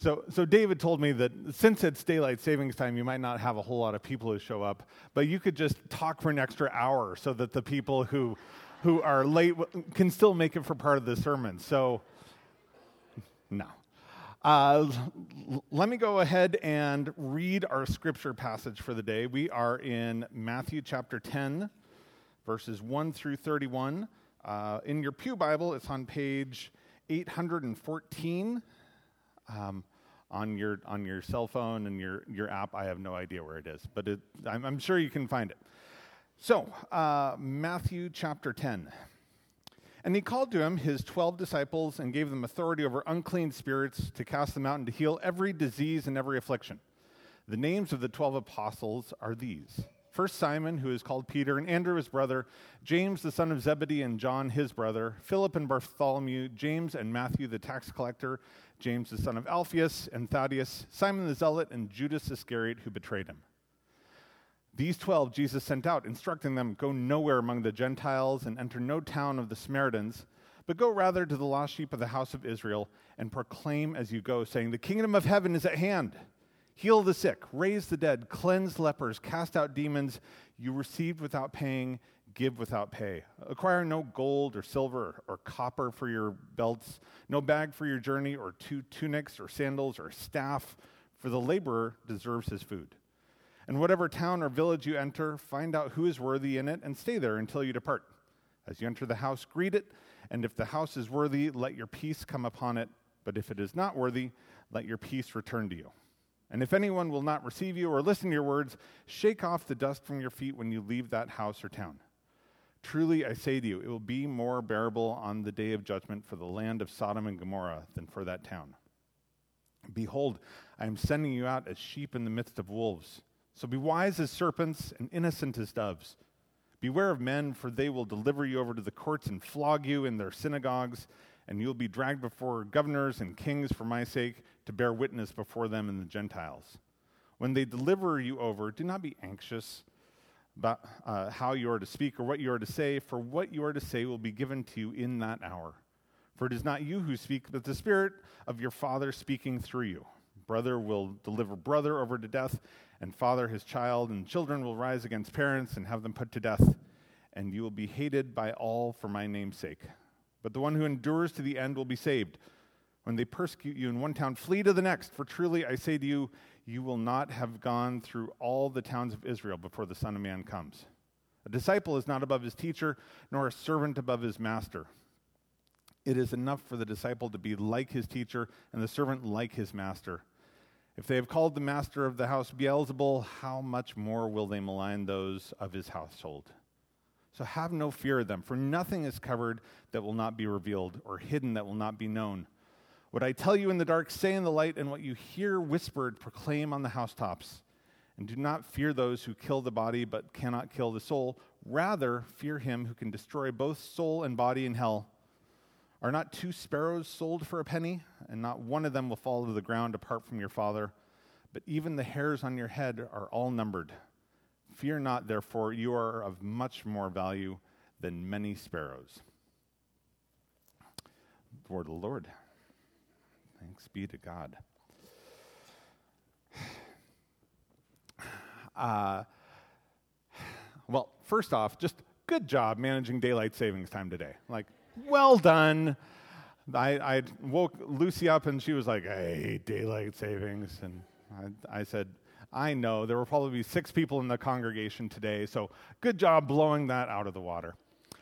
So David told me that since it's daylight savings time, you might not have a whole lot of people who show up, but you could just talk for an extra hour so that the people who are late can still make it for part of the sermon. So, no. Let me go ahead and read our scripture passage for the day. We are in Matthew chapter 10, verses 1 through 31. In your pew Bible, it's on page 814. On your cell phone and your app, I have no idea where it is, but I'm sure you can find it. So, Matthew chapter 10. And he called to him his 12 disciples and gave them authority over unclean spirits to cast them out and to heal every disease and every affliction. The names of the 12 apostles are these. First Simon, who is called Peter, and Andrew his brother, James the son of Zebedee and John his brother, Philip and Bartholomew, James and Matthew the tax collector, James the son of Alphaeus and Thaddeus, Simon the zealot, and Judas Iscariot who betrayed him. These 12 Jesus sent out, instructing them, go nowhere among the Gentiles and enter no town of the Samaritans, but go rather to the lost sheep of the house of Israel and proclaim as you go, saying, the kingdom of heaven is at hand. Heal the sick, raise the dead, cleanse lepers, cast out demons. You received without paying, give without pay. Acquire no gold or silver or copper for your belts, no bag for your journey, or 2 tunics or sandals or staff, for the laborer deserves his food. And whatever town or village you enter, find out who is worthy in it and stay there until you depart. As you enter the house, greet it, and if the house is worthy, let your peace come upon it. But if it is not worthy, let your peace return to you. And if anyone will not receive you or listen to your words, shake off the dust from your feet when you leave that house or town. Truly, I say to you, it will be more bearable on the day of judgment for the land of Sodom and Gomorrah than for that town. Behold, I am sending you out as sheep in the midst of wolves. So be wise as serpents and innocent as doves. Beware of men, for they will deliver you over to the courts and flog you in their synagogues, and you will be dragged before governors and kings for my sake to bear witness before them and the Gentiles. When they deliver you over, do not be anxious about how you are to speak or what you are to say, for what you are to say will be given to you in that hour. For it is not you who speak, but the Spirit of your Father speaking through you. Brother will deliver brother over to death, and father his child, and children will rise against parents and have them put to death, and you will be hated by all for my name's sake. But the one who endures to the end will be saved. When they persecute you in one town, flee to the next, for truly I say to you, you will not have gone through all the towns of Israel before the Son of Man comes. A disciple is not above his teacher, nor a servant above his master. It is enough for the disciple to be like his teacher, and the servant like his master. If they have called the master of the house Beelzebul, how much more will they malign those of his household? So have no fear of them, for nothing is covered that will not be revealed, or hidden that will not be known. What I tell you in the dark, say in the light, and what you hear whispered, proclaim on the housetops. And do not fear those who kill the body, but cannot kill the soul. Rather, fear him who can destroy both soul and body in hell. Are not 2 sparrows sold for a penny? And not one of them will fall to the ground apart from your Father. But even the hairs on your head are all numbered. Fear not, therefore, you are of much more value than many sparrows. The word of the Lord. Thanks be to God. Well, first off, just good job managing daylight savings time today. Like, well done. I woke Lucy up and she was like, I hate daylight savings. And I said, I know, there were probably 6 people in the congregation today, so good job blowing that out of the water.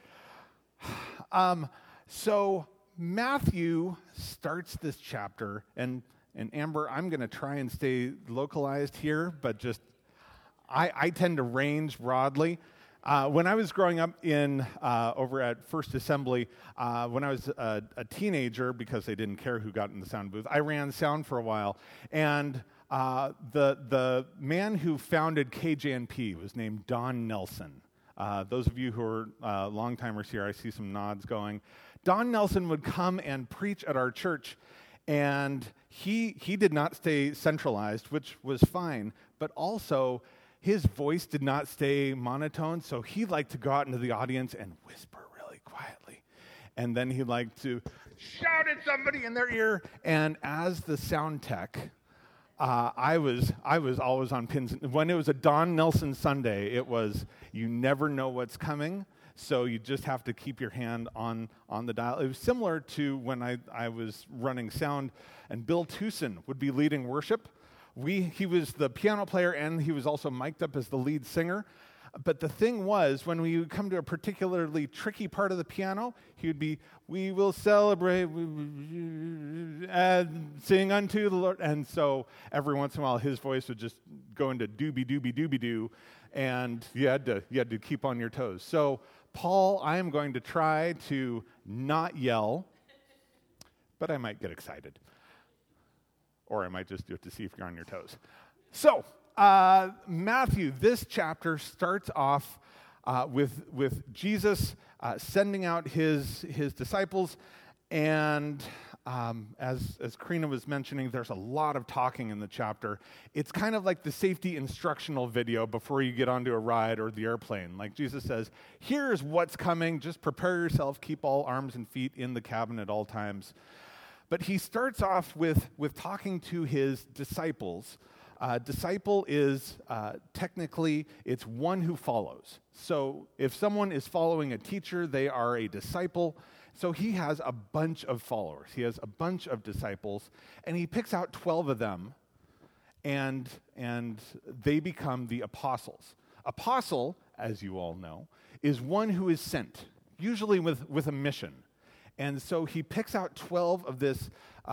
So Matthew starts this chapter, and Amber, I'm going to try and stay localized here, but just I tend to range broadly. When I was growing up over at First Assembly, when I was a teenager, because they didn't care who got in the sound booth, I ran sound for a while, and the man who founded KJNP was named Don Nelson. Those of you who are long-timers here, I see some nods going. Don Nelson would come and preach at our church, and he did not stay centralized, which was fine, but also his voice did not stay monotone, so he liked to go out into the audience and whisper really quietly. And then he liked to shout at somebody in their ear. And as the sound tech, I was always on pins. When it was a Don Nelson Sunday, it was you never know what's coming, so you just have to keep your hand on the dial. It was similar to when I was running sound, and Bill Tucson would be leading worship. He was the piano player, and he was also mic'd up as the lead singer. But the thing was, when we would come to a particularly tricky part of the piano, he would be, "We will celebrate and sing unto the Lord." And so every once in a while, his voice would just go into doobie doobie doobie doo, and you had to keep on your toes. So, Paul, I am going to try to not yell, but I might get excited, or I might just do it to see if you're on your toes. So. Matthew, this chapter starts off with Jesus sending out his disciples, and as Karina was mentioning, there's a lot of talking in the chapter. It's kind of like the safety instructional video before you get onto a ride or the airplane. Like Jesus says, here's what's coming, just prepare yourself, keep all arms and feet in the cabin at all times. But he starts off with talking to his disciples. Disciple is technically, it's one who follows. So if someone is following a teacher, they are a disciple. So he has a bunch of followers. He has a bunch of disciples, and he picks out 12 of them, and they become the apostles. Apostle, as you all know, is one who is sent, usually with a mission. And so he picks out 12 of this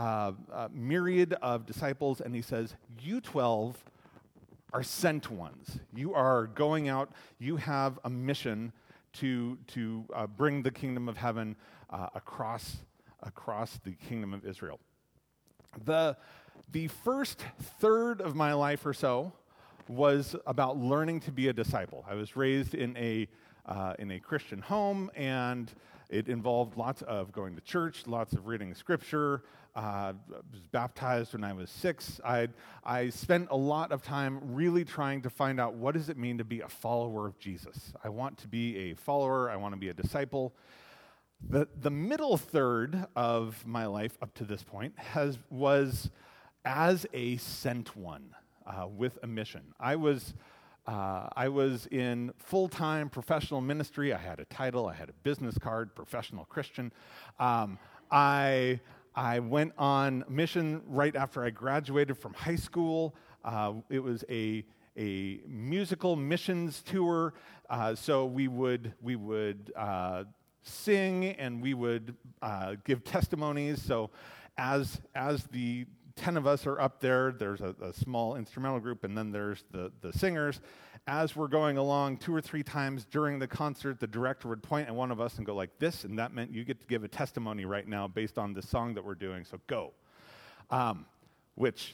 myriad of disciples, and he says, you 12 are sent ones. You are going out. You have a mission to bring the kingdom of heaven across the kingdom of Israel. The first third of my life or so was about learning to be a disciple. I was raised in a Christian home, and it involved lots of going to church, lots of reading scripture. I was baptized when I was 6. I spent a lot of time really trying to find out, what does it mean to be a follower of Jesus? I want to be a follower. I want to be a disciple. The middle third of my life up to this point was as a sent one with a mission. I was in full-time professional ministry. I had a title. I had a business card, professional Christian. I went on mission right after I graduated from high school. It was a musical missions tour. So we would sing, and we would give testimonies. So as the 10 of us are up there, there's a small instrumental group, and then there's the singers. As we're going along, 2 or 3 times during the concert, the director would point at one of us and go like this, and that meant you get to give a testimony right now based on the song that we're doing, so go. Which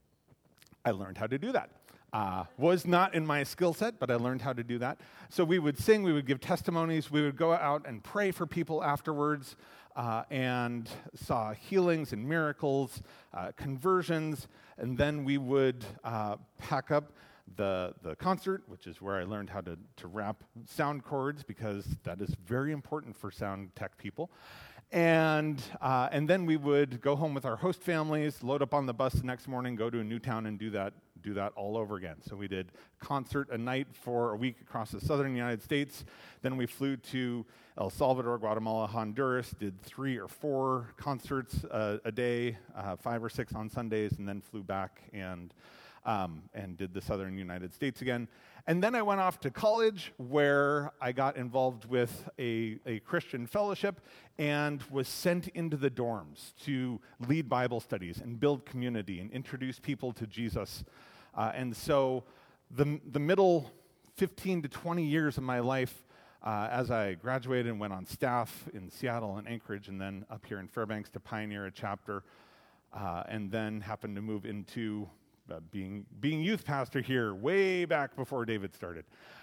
I learned how to do that. Was not in my skill set, but I learned how to do that. So we would sing, we would give testimonies, we would go out and pray for people afterwards, and saw healings and miracles, conversions, and then we would pack up the concert, which is where I learned how to wrap sound cords, because that is very important for sound tech people. And then we would go home with our host families, load up on the bus the next morning, go to a new town, and do that all over again. So we did concert a night for a week across the southern United States. Then we flew to El Salvador, Guatemala, Honduras, did 3 or 4 concerts a day, 5 or 6 on Sundays, and then flew back and did the southern United States again. And then I went off to college, where I got involved with a Christian fellowship and was sent into the dorms to lead Bible studies and build community and introduce people to Jesus. And so the middle 15 to 20 years of my life, as I graduated and went on staff in Seattle and Anchorage, and then up here in Fairbanks to pioneer a chapter, and then happened to move into being youth pastor here way back before David started.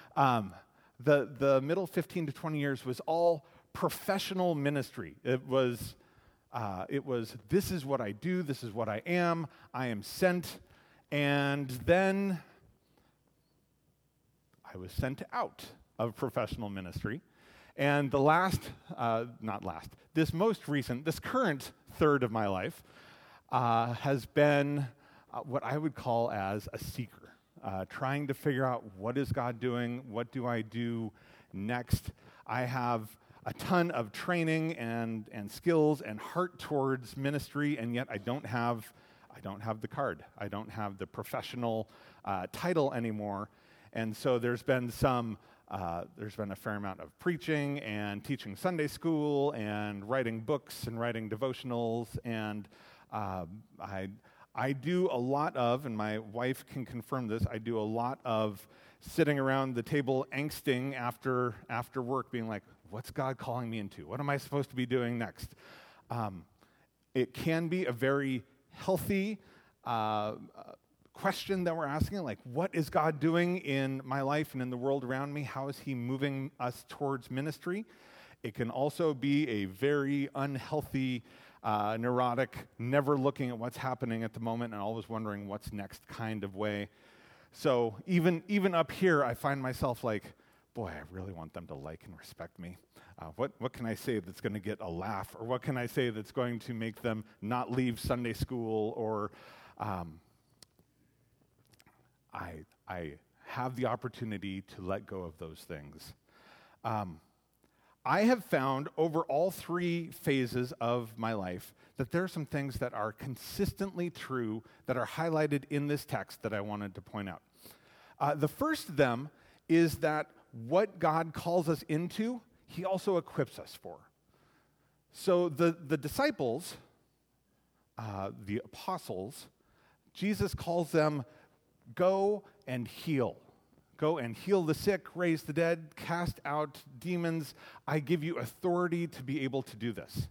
The middle 15 to 20 years was all professional ministry. It was this is what I do, this is what I am sent, and then I was sent out of professional ministry, And the this current third of my life has been what I would call as a seeker, trying to figure out what is God doing, what do I do next. I have a ton of training and skills and heart towards ministry, and yet I don't have the card. I don't have the professional title anymore, and so there's been a fair amount of preaching and teaching Sunday school and writing books and writing devotionals, and I do a lot of, and my wife can confirm this, I do a lot of sitting around the table angsting after work, being like, what's God calling me into? What am I supposed to be doing next? It can be a very healthy question that we're asking, like, what is God doing in my life and in the world around me? How is he moving us towards ministry? It can also be a very unhealthy, neurotic, never looking at what's happening at the moment and always wondering what's next kind of way. So even up here, I find myself like, boy, I really want them to like and respect me. What can I say that's going to get a laugh? Or what can I say that's going to make them not leave Sunday school? Or I have the opportunity to let go of those things. I have found over all three phases of my life that there are some things that are consistently true that are highlighted in this text that I wanted to point out. The first of them is that what God calls us into, he also equips us for. So the disciples, the apostles, Jesus calls them, go and heal. Go and heal the sick, raise the dead, cast out demons. I give you authority to be able to do this.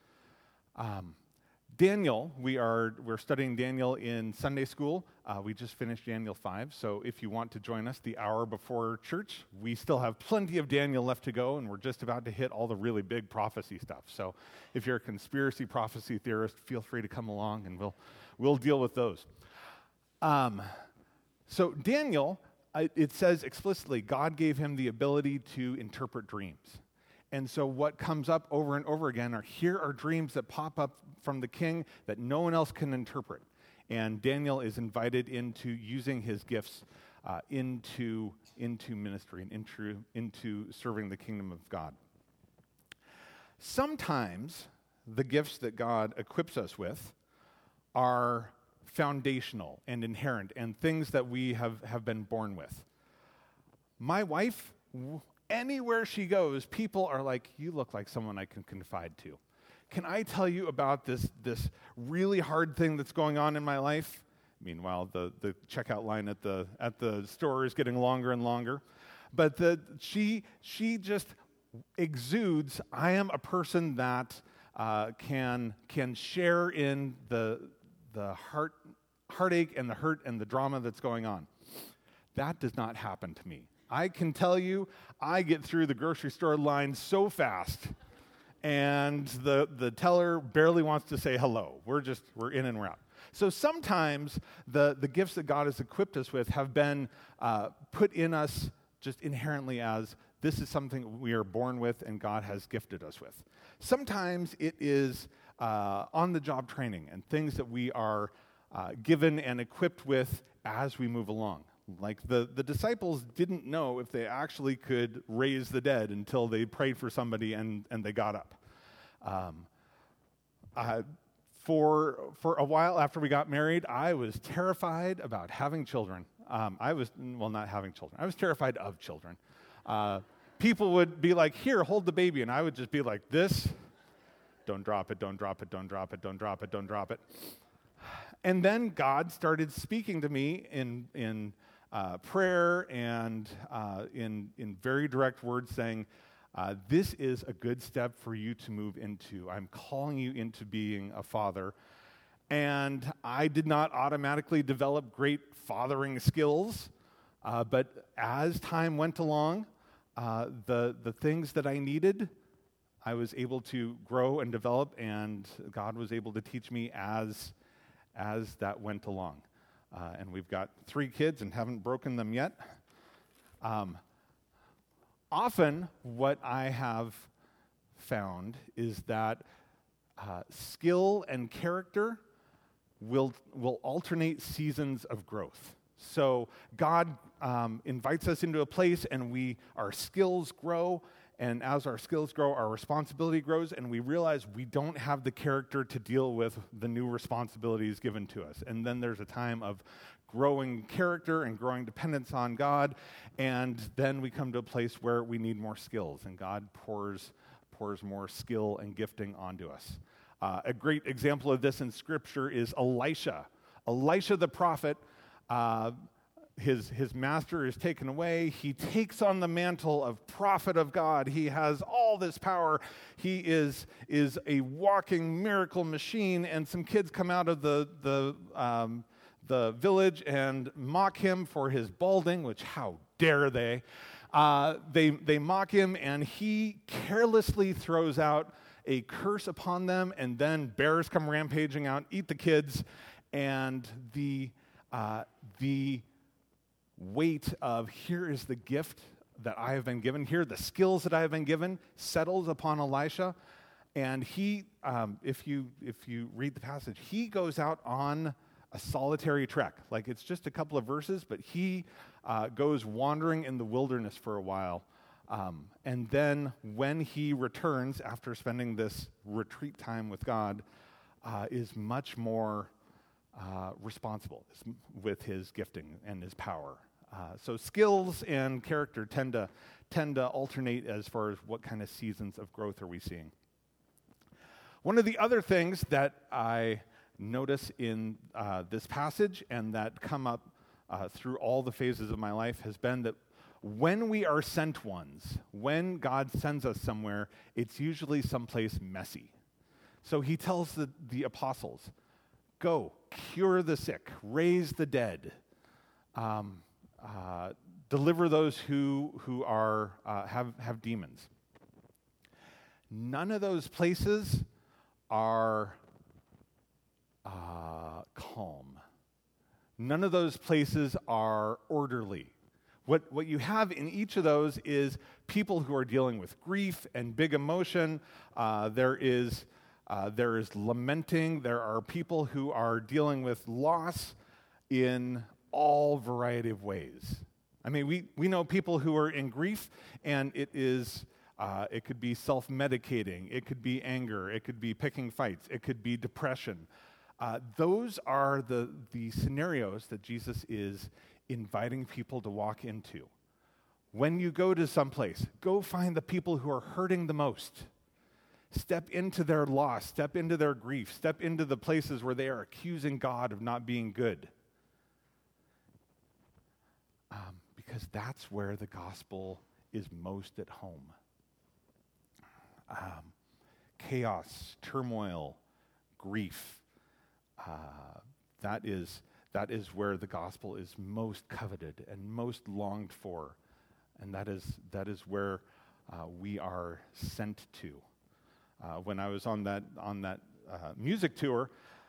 Daniel, we're studying Daniel in Sunday school. We just finished Daniel 5, so if you want to join us the hour before church, we still have plenty of Daniel left to go, and we're just about to hit all the really big prophecy stuff. So if you're a conspiracy prophecy theorist, feel free to come along, and we'll deal with those. So Daniel, it says explicitly, God gave him the ability to interpret dreams. And so what comes up over and over again here are dreams that pop up from the king that no one else can interpret. And Daniel is invited into using his gifts into ministry and into serving the kingdom of God. Sometimes the gifts that God equips us with are foundational and inherent and things that we have been born with. My wife, anywhere she goes, people are like, you look like someone I can confide to. Can I tell you about this really hard thing that's going on in my life? Meanwhile, the checkout line at the store is getting longer and longer. But she just exudes, I am a person that can share in the heartache and the hurt and the drama that's going on. That does not happen to me. I can tell you, I get through the grocery store line so fast, and the teller barely wants to say hello. We're in and we're out. So sometimes the gifts that God has equipped us with have been put in us just inherently as this is something we are born with and God has gifted us with. Sometimes it is on-the-job training and things that we are given and equipped with as we move along. Like the disciples didn't know if they actually could raise the dead until they prayed for somebody and they got up. For a while after we got married, I was terrified about having children. Not having children. I was terrified of children. People would be like, here, hold the baby, and I would just be like this. Don't drop it, don't drop it, don't drop it, don't drop it, don't drop it. And then God started speaking to me in prayer and in very direct words saying, this is a good step for you to move into. I'm calling you into being a father. And I did not automatically develop great fathering skills, but as time went along, the things that I needed, I was able to grow and develop, and God was able to teach me as that went along. And we've got 3 kids and haven't broken them yet. Often, what I have found is that skill and character will alternate seasons of growth. So God invites us into a place, and our skills grow, and as our skills grow, our responsibility grows, and we realize we don't have the character to deal with the new responsibilities given to us. And then there's a time of growing character and growing dependence on God, and then we come to a place where we need more skills, and God pours more skill and gifting onto us. A great example of this in Scripture is Elisha. Elisha the prophet, his master is taken away. He takes on the mantle of prophet of God. He has all this power. He is a walking miracle machine, and some kids come out of the village and mock him for his balding, which how dare they? They mock him, and he carelessly throws out a curse upon them, and then bears come rampaging out, eat the kids, and the weight of here is the gift that I have been given, here the skills that I have been given, settles upon Elisha, and he, if you read the passage, he goes out on a solitary trek. Like, it's just a couple of verses, but he goes wandering in the wilderness for a while. And then when he returns after spending this retreat time with God, is much more responsible with his gifting and his power. So skills and character tend to alternate as far as what kind of seasons of growth are we seeing. One of the other things that I notice in this passage and that come up through all the phases of my life has been that when we are sent ones, when God sends us somewhere, it's usually someplace messy. So he tells the apostles, go, cure the sick, raise the dead, deliver those who are have demons. None of those places are calm. None of those places are orderly. What you have in each of those is people who are dealing with grief and big emotion. There is lamenting. There are people who are dealing with loss in all variety of ways. I mean, we know people who are in grief, and it could be self-medicating. It could be anger. It could be picking fights. It could be depression. Those are the scenarios that Jesus is inviting people to walk into. When you go to someplace, go find the people who are hurting the most. Step into their loss, step into their grief, step into the places where they are accusing God of not being good. Because that's where the gospel is most at home. Chaos, turmoil, grief, that is where the gospel is most coveted and most longed for, and that is where we are sent to. When I was on that music tour,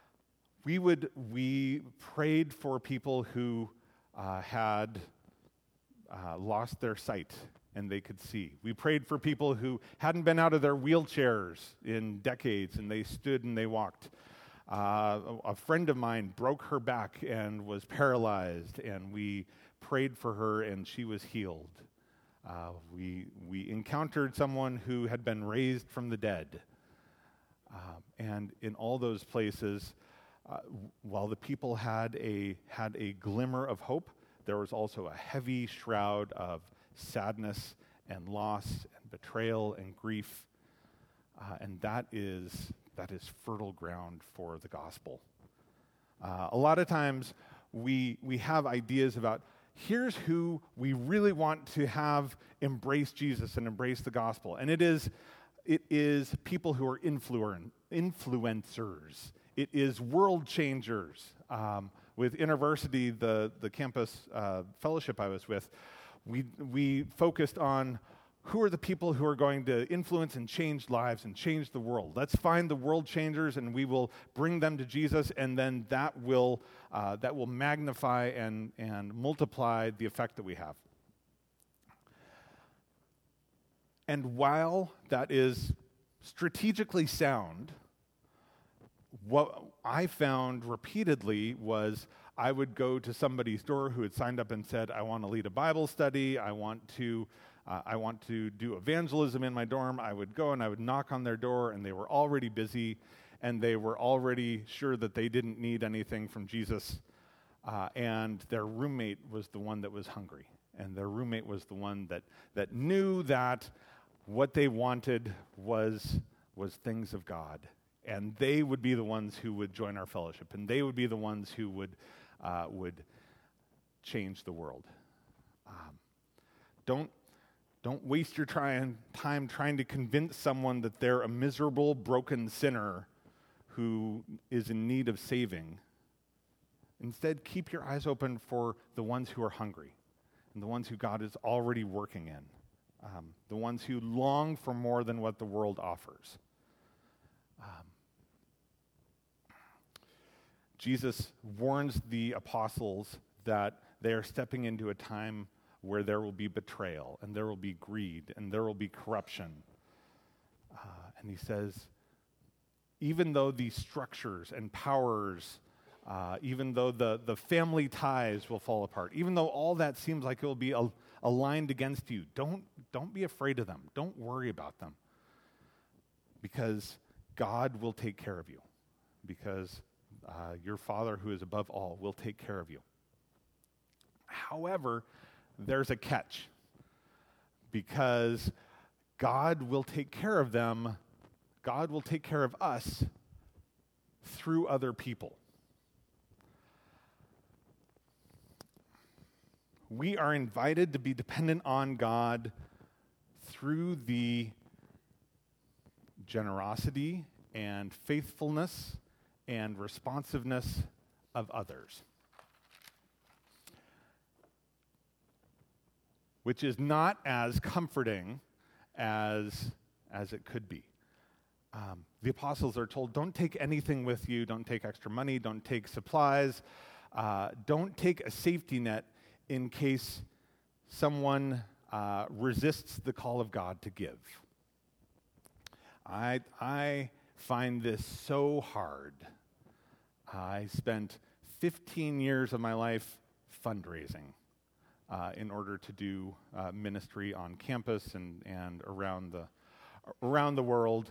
we prayed for people who had lost their sight and they could see. We prayed for people who hadn't been out of their wheelchairs in decades and they stood and they walked. A friend of mine broke her back and was paralyzed, and we prayed for her and she was healed. We encountered someone who had been raised from the dead. And in all those places, while the people had a glimmer of hope, there was also a heavy shroud of sadness and loss and betrayal and grief. And that is fertile ground for the gospel. A lot of times we have ideas about here's who we really want to have embrace Jesus and embrace the gospel. And it is people who are influencers. It is world changers. With InterVarsity, the campus fellowship I was with, we focused on who are the people who are going to influence and change lives and change the world. Let's find the world changers, and we will bring them to Jesus, and then that will magnify and multiply the effect that we have. And while that is strategically sound, what I found repeatedly was I would go to somebody's door who had signed up and said, I want to lead a Bible study, I want to do evangelism in my dorm. I would go and I would knock on their door, and they were already busy, and they were already sure that they didn't need anything from Jesus, and their roommate was the one that was hungry, and their roommate was the one that knew that what they wanted was things of God, and they would be the ones who would join our fellowship, and they would be the ones who would change the world. Don't waste your time trying to convince someone that they're a miserable, broken sinner who is in need of saving. Instead, keep your eyes open for the ones who are hungry and the ones who God is already working in, the ones who long for more than what the world offers. Jesus warns the apostles that they are stepping into a time where there will be betrayal, and there will be greed, and there will be corruption. And he says, even though these structures and powers, even though the family ties will fall apart, even though all that seems like it will be aligned against you, don't be afraid of them. Don't worry about them. Because God will take care of you. Because your Father who is above all will take care of you. However, there's a catch, because God will take care of them, God will take care of us through other people. We are invited to be dependent on God through the generosity and faithfulness and responsiveness of others, which is not as comforting as it could be. The apostles are told, don't take anything with you, don't take extra money, don't take supplies, don't take a safety net in case someone resists the call of God to give. I find this so hard. I spent 15 years of my life fundraising in order to do ministry on campus and around the world.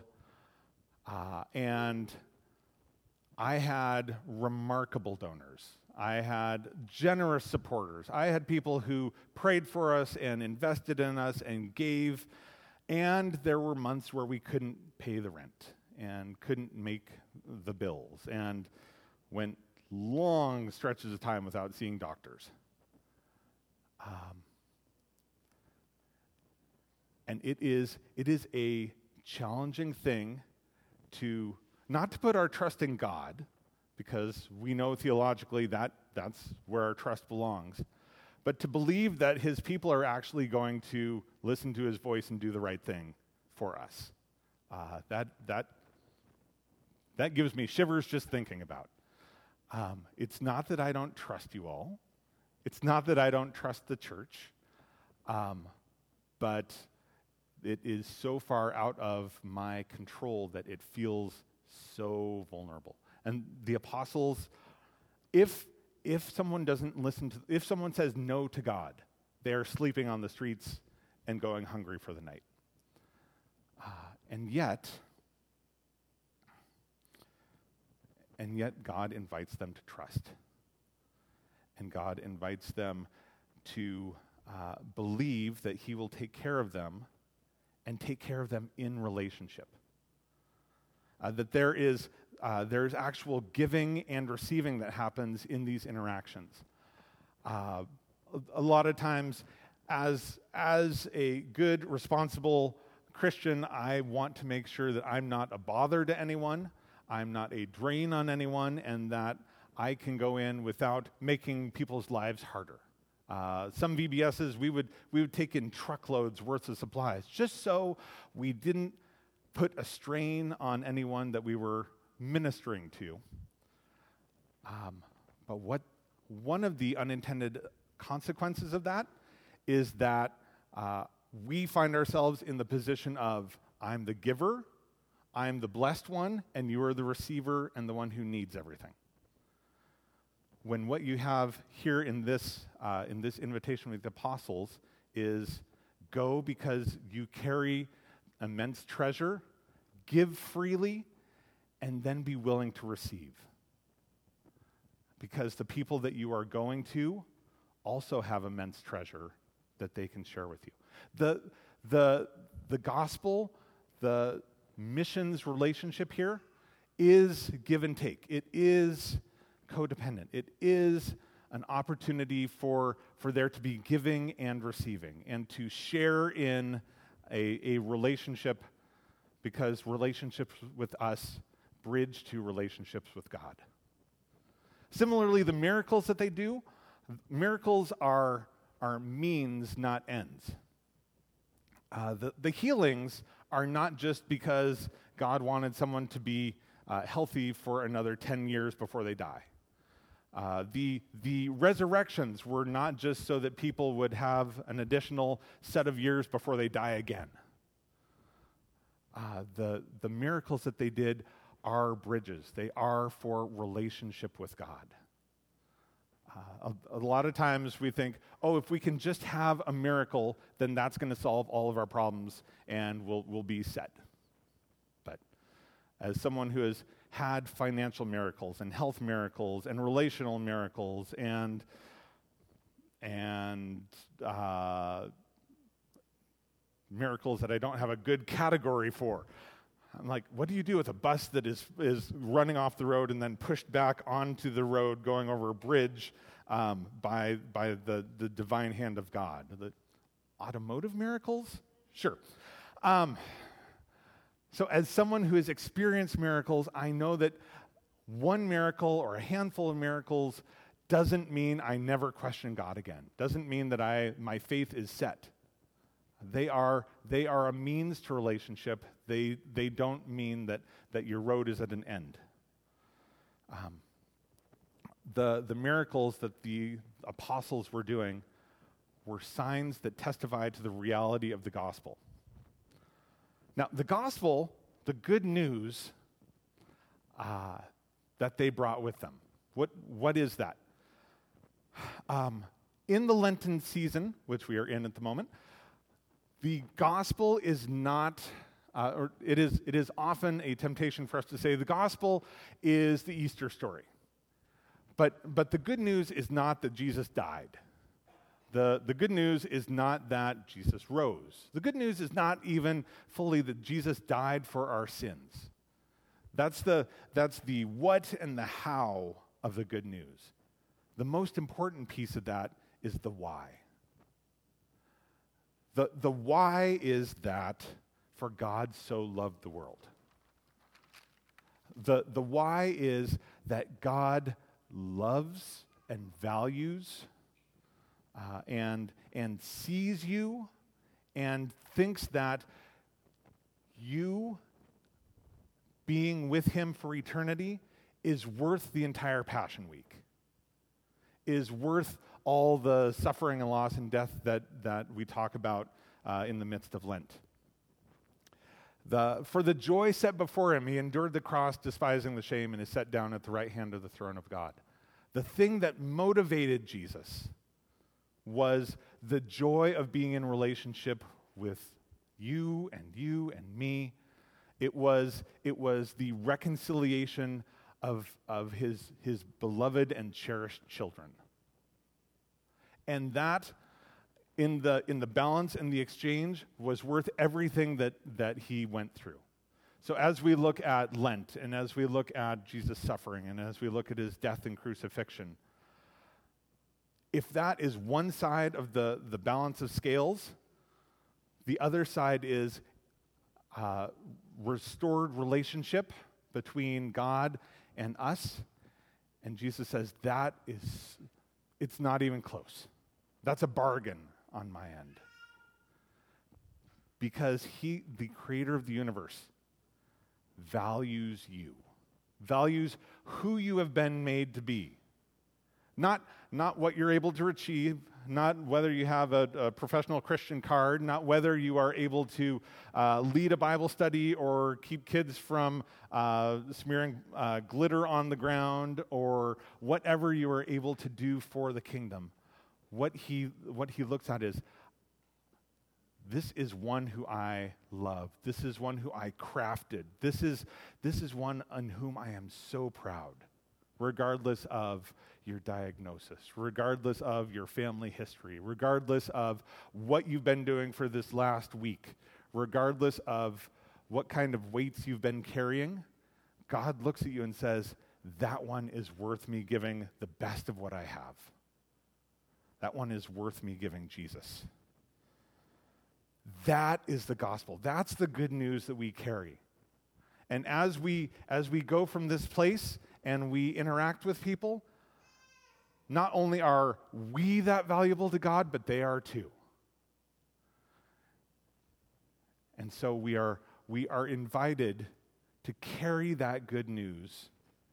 And I had remarkable donors. I had generous supporters. I had people who prayed for us and invested in us and gave. And there were months where we couldn't pay the rent and couldn't make the bills and went long stretches of time without seeing doctors. And it is a challenging thing to not to put our trust in God, because we know theologically that's where our trust belongs, but to believe that his people are actually going to listen to his voice and do the right thing for us. That gives me shivers just thinking about. It's not that I don't trust you all. It's not that I don't trust the church, but it is so far out of my control that it feels so vulnerable. And the apostles, if someone doesn't listen to, if someone says no to God, they are sleeping on the streets and going hungry for the night. And yet God invites them to trust. And God invites them to believe that he will take care of them and take care of them in relationship. That there's actual giving and receiving that happens in these interactions. A lot of times, as a good, responsible Christian, I want to make sure that I'm not a bother to anyone, I'm not a drain on anyone, and that I can go in without making people's lives harder. Some VBSs, we would take in truckloads worth of supplies, just so we didn't put a strain on anyone that we were ministering to. But one of the unintended consequences of that is that we find ourselves in the position of, I'm the giver, I'm the blessed one, and you are the receiver and the one who needs everything. When what you have here in this invitation with the apostles is go because you carry immense treasure, give freely, and then be willing to receive. Because the people that you are going to also have immense treasure that they can share with you. The gospel, the missions relationship here is give and take. It is codependent. It is an opportunity for there to be giving and receiving and to share in a relationship, because relationships with us bridge to relationships with God. Similarly, the miracles that they do, miracles are means, not ends. The healings are not just because God wanted someone to be healthy for another 10 years before they die. The resurrections were not just so that people would have an additional set of years before they die again. The miracles that they did are bridges. They are for relationship with God. A lot of times we think, oh, if we can just have a miracle, then that's going to solve all of our problems and we'll be set. But as someone who has had financial miracles and health miracles and relational miracles and miracles that I don't have a good category for, I'm like, what do you do with a bus that is running off the road and then pushed back onto the road going over a bridge by the divine hand of God? The automotive miracles? Sure. So as someone who has experienced miracles, I know that one miracle or a handful of miracles doesn't mean I never question God again. Doesn't mean that my faith is set. They are a means to relationship. They don't mean that your road is at an end. The miracles that the apostles were doing were signs that testified to the reality of the gospel. Now, the gospel, the good news that they brought with them, what is that? In the Lenten season, which we are in at the moment, the gospel is not, or it is often a temptation for us to say the gospel is the Easter story. But the good news is not that Jesus died. The good news is not that Jesus rose. The good news is not even fully that Jesus died for our sins. That's the what and the how of the good news. The most important piece of that is the why. The why is that for God so loved the world. The why is that God loves and values and sees you and thinks that you being with him for eternity is worth the entire Passion Week, is worth all the suffering and loss and death that we talk about in the midst of Lent. For the joy set before him, he endured the cross, despising the shame, and is set down at the right hand of the throne of God. The thing that motivated Jesus was the joy of being in relationship with you and me. It was the reconciliation of his beloved and cherished children. And that, in the balance and the exchange, was worth everything that he went through. So as we look at Lent, and as we look at Jesus' suffering, and as we look at his death and crucifixion, if that is one side of the balance of scales, the other side is restored relationship between God and us. And Jesus says it's not even close. That's a bargain on my end. Because he, the creator of the universe, values you, values who you have been made to be, Not what you're able to achieve, not whether you have a professional Christian card, not whether you are able to lead a Bible study or keep kids from smearing glitter on the ground, or whatever you are able to do for the kingdom. What he looks at is, this is one who I love. This is one who I crafted. This is one on whom I am so proud, regardless of your diagnosis, regardless of your family history, regardless of what you've been doing for this last week, regardless of what kind of weights you've been carrying. God looks at you and says, that one is worth me giving the best of what I have. That one is worth me giving Jesus. That is the gospel. That's the good news that we carry. And as we go from this place and we interact with people, not only are we that valuable to God, but they are too. And so we are invited to carry that good news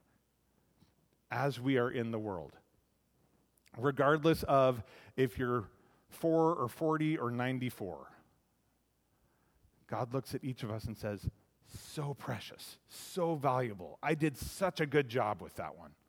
as we are in the world. Regardless of if you're 4 or 40 or 94. God looks at each of us and says, so precious, so valuable. I did such a good job with that one.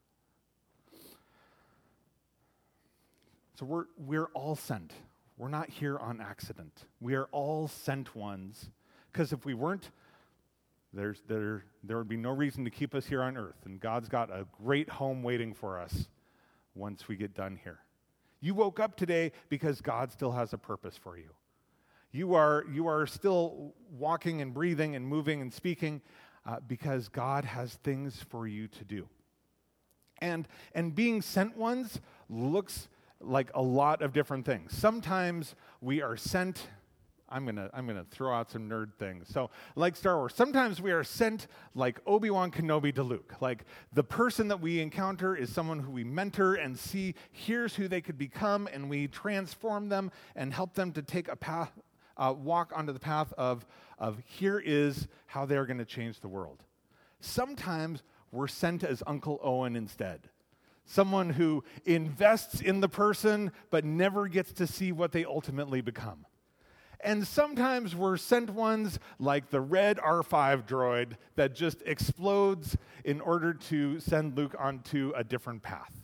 So we're all sent. We're not here on accident. We are all sent ones, because if we weren't, there would be no reason to keep us here on earth. And God's got a great home waiting for us once we get done here. You woke up today because God still has a purpose for you. You are still walking and breathing and moving and speaking because God has things for you to do. And being sent ones looks like a lot of different things. Sometimes we are sent. I'm gonna throw out some nerd things. So, like Star Wars, sometimes we are sent like Obi-Wan Kenobi to Luke. Like the person that we encounter is someone who we mentor and see, here's who they could become, and we transform them and help them to take a path, walk onto the path of here is how they're going to change the world. Sometimes we're sent as Uncle Owen instead. Someone who invests in the person but never gets to see what they ultimately become. And sometimes we're sent ones like the red R5 droid that just explodes in order to send Luke onto a different path.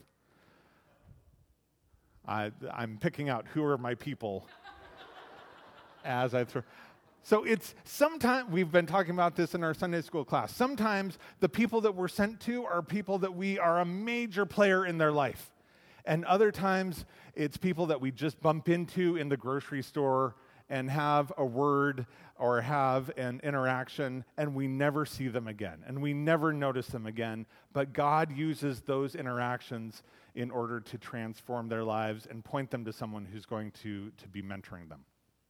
I'm picking out who are my people as I throw. So it's sometimes, we've been talking about this in our Sunday school class, sometimes the people that we're sent to are people that we are a major player in their life. And other times it's people that we just bump into in the grocery store and have a word or have an interaction, and we never see them again, and we never notice them again. But God uses those interactions in order to transform their lives and point them to someone who's going to be mentoring them.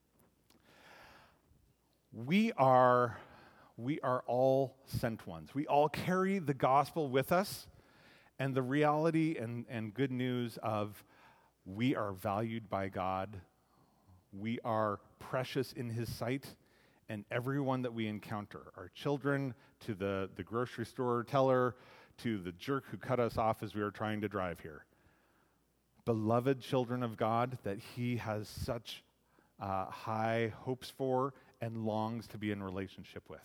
We are all sent ones. We all carry the gospel with us and the reality and good news of we are valued by God. We are precious in His sight, and everyone that we encounter, our children, to the grocery store teller, to the jerk who cut us off as we were trying to drive here. Beloved children of God that He has such high hopes for and longs to be in relationship with.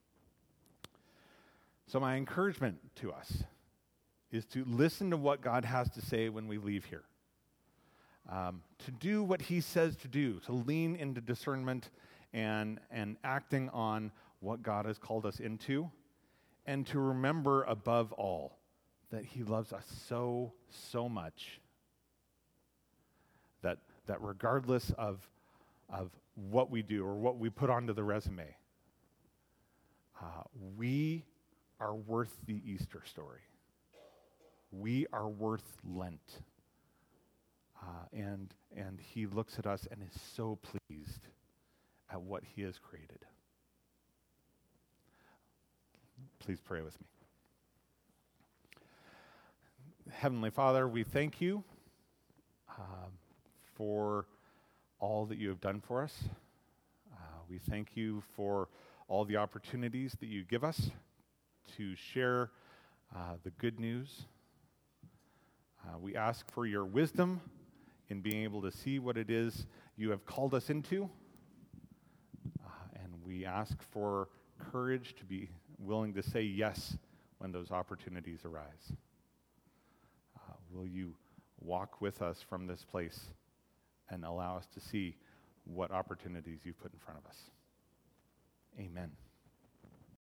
So my encouragement to us is to listen to what God has to say when we leave here. To do what He says to do, to lean into discernment and acting on what God has called us into, and to remember above all that He loves us so, so much that regardless of what we do or what we put onto the resume, we are worth the Easter story. We are worth Lent. And He looks at us and is so pleased at what He has created. Please pray with me. Heavenly Father, we thank You for all that You have done for us. We thank You for all the opportunities that You give us to share the good news. We ask for your wisdom in being able to see what it is you have called us into. And we ask for courage to be willing to say yes when those opportunities arise. Will you walk with us from this place and allow us to see what opportunities you've put in front of us?